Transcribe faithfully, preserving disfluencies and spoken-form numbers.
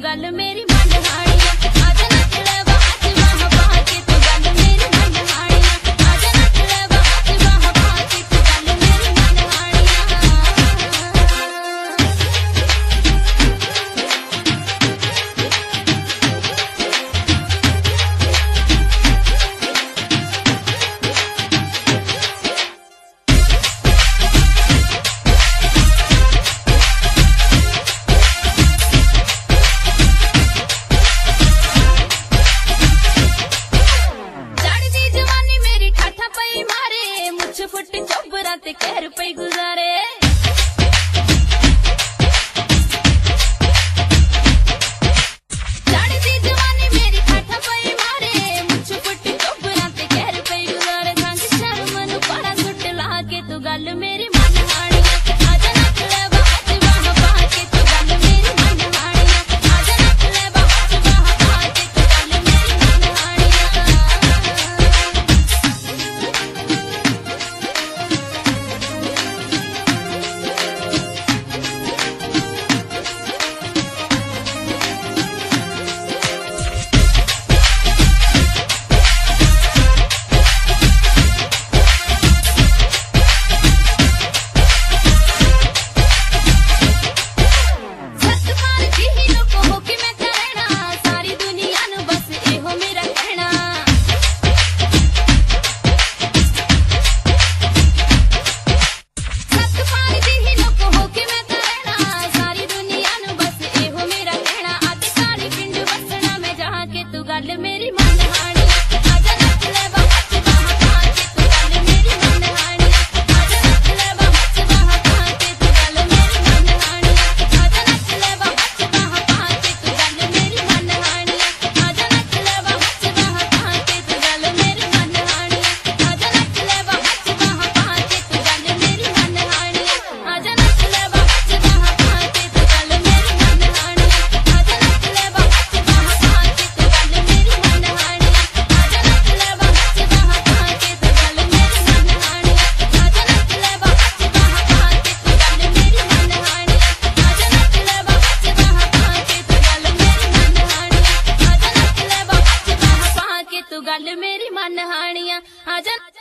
गल मेरी मन हानिया आजा नच ले बाज बाह बाह के तू गल मेरी मन हानिया आजा नच ले बाज बाह बाह के तू गल मेरी मन हानिया। फुट चोबरा ते कहर पे गुजारे चढ़ती जवानी मेरी ठाठा पे मारे मुझ फुट चोबरा ते कहर पे गुजारे संग शर्म नु बड़ा सुट ला के तू गल मेरी मन हानिया आजा नच ले बाज बाह बाह के तू गल मेरी मन हानिया आजा नच ले बाज बाह बाह के तू गल मेरी मन हानिया। गल मेरी मन हानिया आजा नच ले बाज बाह बाह के तू गल मेरी मन हानिया आजा नच ले बाज बाह बाह के तू गल मेरी मन हानिया आजा नच ले बाज बाह बाह के तू गल मेरी मन हानिया आजा नच ले बाज बाह बाह के तू गल मेरी मन हानिया आजा नच ले बाज बाह बाह के तू गल मेरी मन हानिया आजा नच ले बाज बाह बाह के तू गल मेरी मन हानिया आजा नच ले बाज बाह बाह के तू गल मेरी मन हानिया आजा नच ले बाज बाह बाह के तू गल मेरी मन हानिया आजा नच ले बाज बाह बाह के तू गल मेरी मन हानिया आजा नच ले बाज बाह बाह के तू गल मेरी मन हानिया आजा नच ले बाज बाह बाह के तू गल मेरी मन हानिया आजा